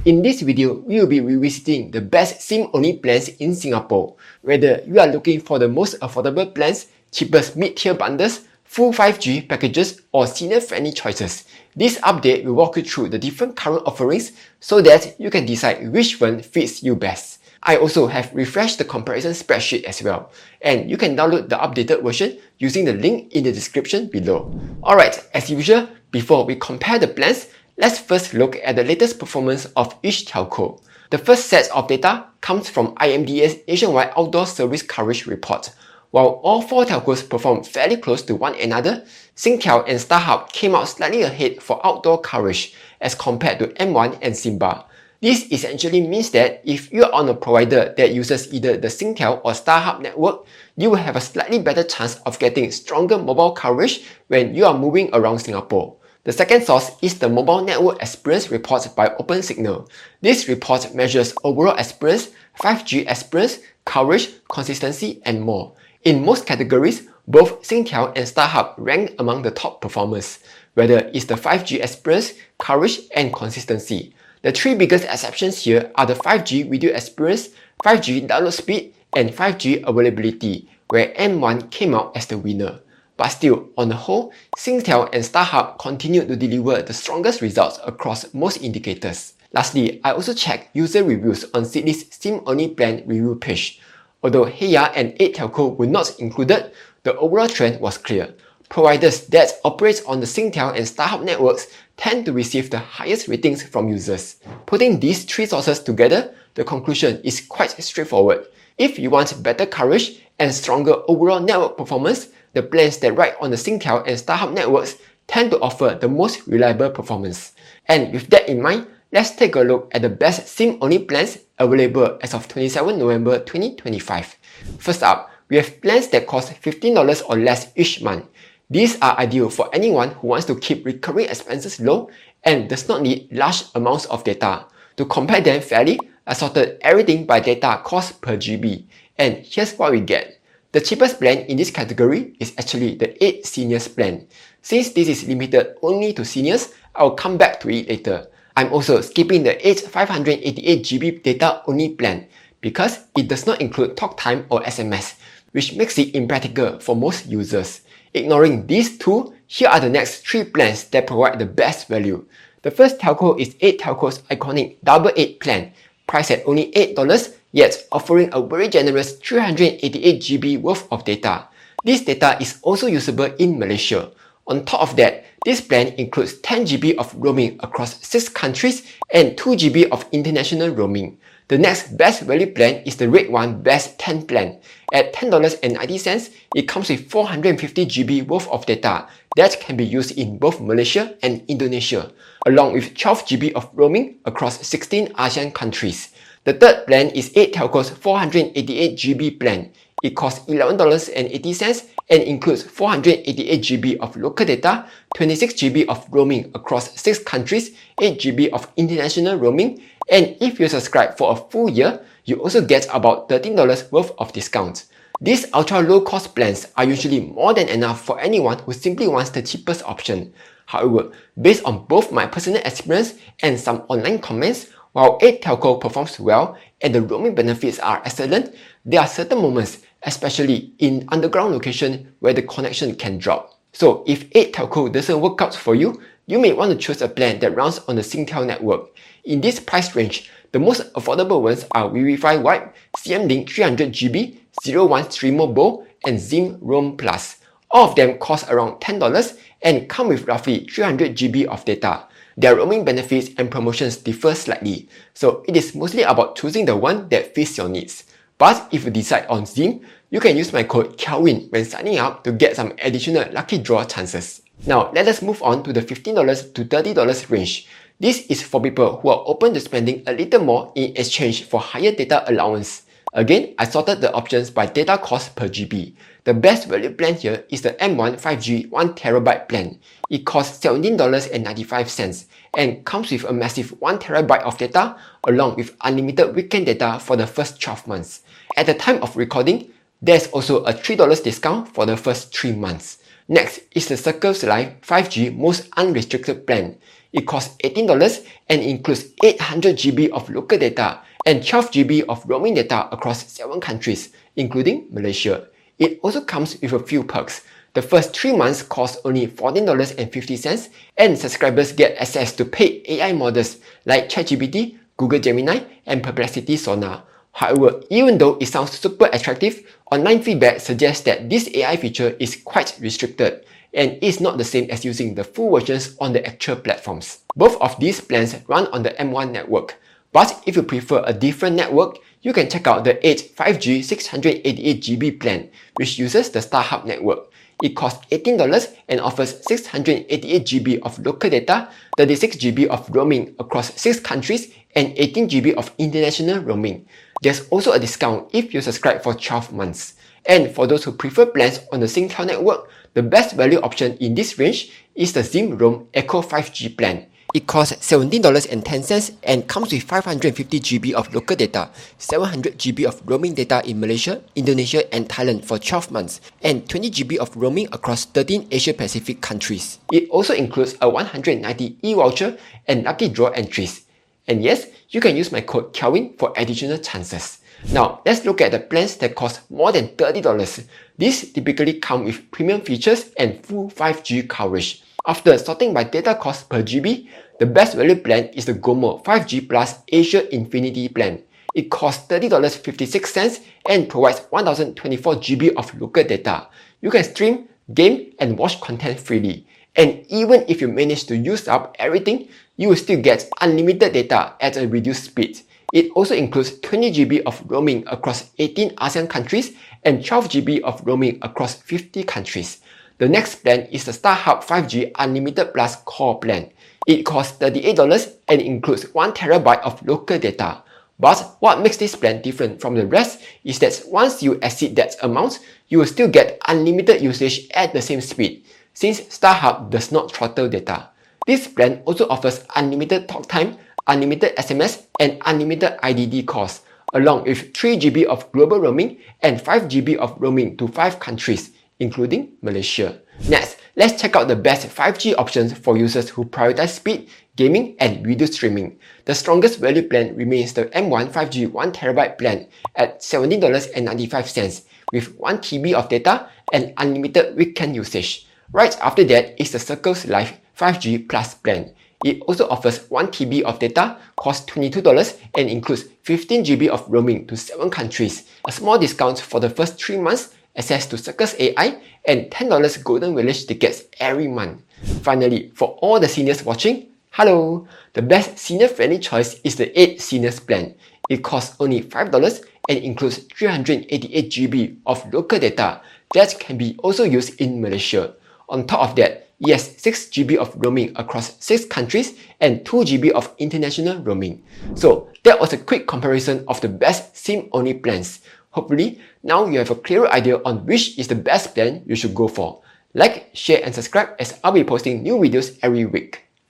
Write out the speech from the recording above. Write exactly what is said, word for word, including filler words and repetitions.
In this video, we will be revisiting the best SIM-only plans in Singapore. Whether you are looking for the most affordable plans, cheapest mid-tier bundles, full five G packages, or senior-friendly choices, this update will walk you through the different current offerings so that you can decide which one fits you best. I also have refreshed the comparison spreadsheet as well, and you can download the updated version using the link in the description below. Alright, as usual, before we compare the plans, let's first look at the latest performance of each telco. The first set of data comes from I M D A's Nationwide Outdoor Service Coverage Report. While all four telcos performed fairly close to one another, Singtel and StarHub came out slightly ahead for outdoor coverage as compared to M one and Simba. This essentially means that if you are on a provider that uses either the Singtel or StarHub network, you will have a slightly better chance of getting stronger mobile coverage when you are moving around Singapore. The second source is the Mobile Network Experience Report by OpenSignal. This report measures overall experience, five G experience, coverage, consistency, and more. In most categories, both Singtel and StarHub rank among the top performers, whether it's the five G experience, coverage, and consistency. The three biggest exceptions here are the five G video experience, five G download speed, and five G availability, where M one came out as the winner. But still, on the whole, Singtel and StarHub continue to deliver the strongest results across most indicators. Lastly, I also checked user reviews on Seedly's SIM-only plan review page. Although Heya and eight Telco were not included, the overall trend was clear. Providers that operate on the Singtel and StarHub networks tend to receive the highest ratings from users. Putting these three sources together, the conclusion is quite straightforward. If you want better coverage and stronger overall network performance, the plans that ride on the Singtel and StarHub networks tend to offer the most reliable performance. And with that in mind, let's take a look at the best SIM-only plans available as of twenty-seventh November twenty twenty-five. First up, we have plans that cost fifteen dollars or less each month. These are ideal for anyone who wants to keep recurring expenses low and does not need large amounts of data. To compare them fairly, I sorted everything by data cost per G B, and here's what we get. The cheapest plan in this category is actually the eight Seniors plan. Since this is limited only to seniors, I will come back to it later. I'm also skipping the eight five hundred eighty-eight G B data only plan because it does not include talk time or S M S, which makes it impractical for most users. Ignoring these two, here are the next three plans that provide the best value. The first telco is eight Telco's iconic Double eight plan, priced at only eight dollars, yet offering a very generous three hundred eighty-eight G B worth of data. This data is also usable in Malaysia. On top of that, this plan includes ten G B of roaming across six countries and two G B of international roaming. The next best value plan is the Red One Best ten plan. At ten dollars and ninety cents, it comes with four hundred fifty G B worth of data that can be used in both Malaysia and Indonesia, along with twelve G B of roaming across sixteen ASEAN countries. The third plan is eight Telco's four hundred eighty-eight G B plan. It costs eleven dollars and eighty cents and includes four hundred eighty-eight G B of local data, twenty-six G B of roaming across six countries, eight G B of international roaming, and if you subscribe for a full year, you also get about thirteen dollars worth of discounts. These ultra low cost plans are usually more than enough for anyone who simply wants the cheapest option. However, based on both my personal experience and some online comments, while eight Telco performs well and the roaming benefits are excellent, there are certain moments, especially in underground location, where the connection can drop. So if eight Telco doesn't work out for you, you may want to choose a plan that runs on the Singtel network. In this price range, the most affordable ones are Wi-Fi Wipe, C M Link three hundred G B, zero one Streamer Bow, and Zim Roam Plus. All of them cost around ten dollars and come with roughly three hundred G B of data. Their roaming benefits and promotions differ slightly, so it is mostly about choosing the one that fits your needs. But if you decide on Zim, you can use my code Kelvin when signing up to get some additional lucky draw chances. Now let us move on to the fifteen dollars to thirty dollars range. This is for people who are open to spending a little more in exchange for higher data allowance. Again, I sorted the options by data cost per G B. The best value plan here is the M one five G one terabyte plan. It costs seventeen dollars and ninety-five cents and comes with a massive one terabyte of data along with unlimited weekend data for the first twelve months. At the time of recording, there's also a three dollars discount for the first three months. Next is the Circles Life five G Most Unrestricted plan. It costs eighteen dollars and includes eight hundred gigabytes of local data and twelve gigabytes of roaming data across seven countries, including Malaysia. It also comes with a few perks. The first three months cost only fourteen dollars and fifty cents, and subscribers get access to paid A I models like ChatGPT, Google Gemini, and Perplexity Sonar. However, even though it sounds super attractive, online feedback suggests that this A I feature is quite restricted and is not the same as using the full versions on the actual platforms. Both of these plans run on the M one network, but if you prefer a different network, you can check out the eight five G six hundred eighty-eight gigabyte plan, which uses the StarHub network. It costs eighteen dollars and offers six hundred eighty-eight gigabytes of local data, thirty-six gigabytes of roaming across six countries, and eighteen gigabytes of international roaming. There's also a discount if you subscribe for twelve months. And for those who prefer plans on the Singtel network, the best value option in this range is the Zim Roam Echo five G plan. It costs seventeen dollars and ten cents and comes with five hundred fifty gigabytes of local data, seven hundred gigabytes of roaming data in Malaysia, Indonesia, and Thailand for twelve months, and twenty gigabytes of roaming across thirteen Asia-Pacific countries. It also includes a one hundred ninety e-voucher and lucky draw entries. And yes, you can use my code Kelvin for additional chances. Now, let's look at the plans that cost more than thirty dollars. These typically come with premium features and full five G coverage. After sorting by data cost per G B, the best value plan is the GOMO five G Plus Asia Infinity plan. It costs thirty dollars and fifty-six cents and provides one thousand twenty-four gigabytes of local data. You can stream, game, and watch content freely. And even if you manage to use up everything, you will still get unlimited data at a reduced speed. It also includes twenty gigabytes of roaming across eighteen ASEAN countries and twelve gigabytes of roaming across fifty countries. The next plan is the StarHub five G Unlimited Plus Core plan. It costs thirty-eight dollars and includes one terabyte of local data. But what makes this plan different from the rest is that once you exceed that amount, you will still get unlimited usage at the same speed, since StarHub does not throttle data. This plan also offers unlimited talk time, unlimited S M S, and unlimited I D D calls, along with three gigabytes of global roaming and five gigabytes of roaming to five countries, including Malaysia. Next, let's check out the best five G options for users who prioritize speed, gaming, and video streaming. The strongest value plan remains the M one five G one terabyte plan at seventeen dollars and ninety-five cents with one gigabyte of data and unlimited weekend usage. Right after that is the Circles Life five G Plus plan. It also offers one gigabyte of data, costs twenty-two dollars, and includes fifteen gigabytes of roaming to seven countries, a small discount for the first three months, access to Circles A I, and ten dollars Golden Village tickets every month. Finally, for all the seniors watching, hello! The best senior-friendly choice is the eight Seniors plan. It costs only five dollars and includes three hundred eighty-eight gigabytes of local data that can be also used in Malaysia. On top of that, it has six gigabytes of roaming across six countries and two gigabytes of international roaming. So that was a quick comparison of the best SIM-only plans. Hopefully, now you have a clearer idea on which is the best plan you should go for. Like, share, and subscribe as I'll be posting new videos every week.